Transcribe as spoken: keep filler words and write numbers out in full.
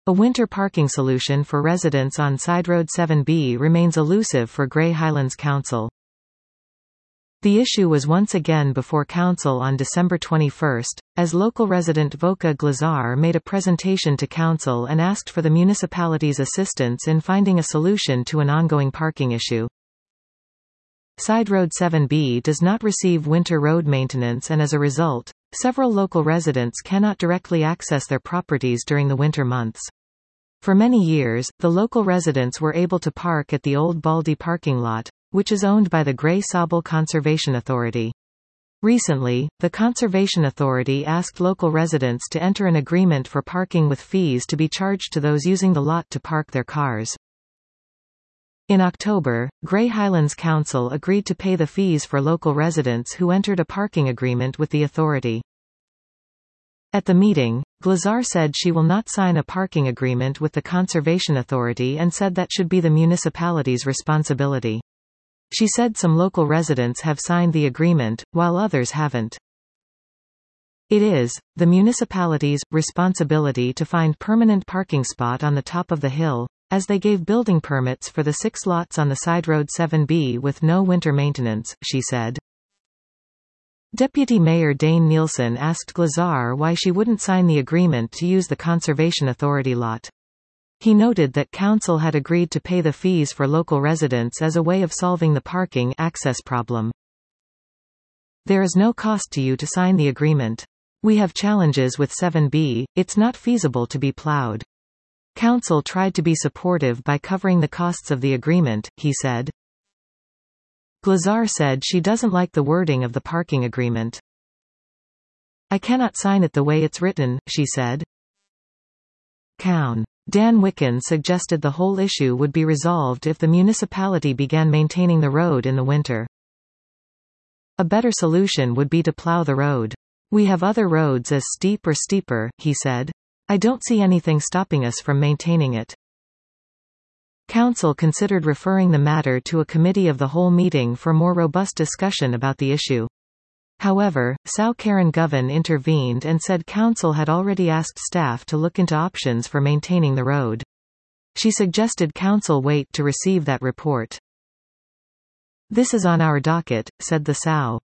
A winter parking solution for residents on Sideroad seven B remains elusive for Grey Highlands Council. The issue was once again before Council on December twenty-first, as local resident Voka Glazar made a presentation to Council and asked for the municipality's assistance in finding a solution to an ongoing parking issue. Sideroad seven B does not receive winter road maintenance, and as a result, several local residents cannot directly access their properties during the winter months. For many years, the local residents were able to park at the old Baldy parking lot, which is owned by the Grey Sabal Conservation Authority. Recently, the Conservation Authority asked local residents to enter an agreement for parking with fees to be charged to those using the lot to park their cars. In October, Grey Highlands Council agreed to pay the fees for local residents who entered a parking agreement with the authority. At the meeting, Glazar said she will not sign a parking agreement with the Conservation Authority and said that should be the municipality's responsibility. She said some local residents have signed the agreement, while others haven't. It is the municipality's responsibility to find permanent parking spot on the top of the hill, as they gave building permits for the six lots on the Sideroad seven B with no winter maintenance, she said. Deputy Mayor Dane Nielsen asked Glazar why she wouldn't sign the agreement to use the Conservation Authority lot. He noted that Council had agreed to pay the fees for local residents as a way of solving the parking access problem. There is no cost to you to sign the agreement. We have challenges with seven B, it's not feasible to be plowed. Council tried to be supportive by covering the costs of the agreement, he said. Glazar said she doesn't like the wording of the parking agreement. I cannot sign it the way it's written, she said. Coun. Dan Wicken suggested the whole issue would be resolved if the municipality began maintaining the road in the winter. A better solution would be to plow the road. We have other roads as steep or steeper, he said. I don't see anything stopping us from maintaining it. Council considered referring the matter to a committee of the whole meeting for more robust discussion about the issue. However, São Karen Govan intervened and said Council had already asked staff to look into options for maintaining the road. She suggested Council wait to receive that report. This is on our docket, said the São.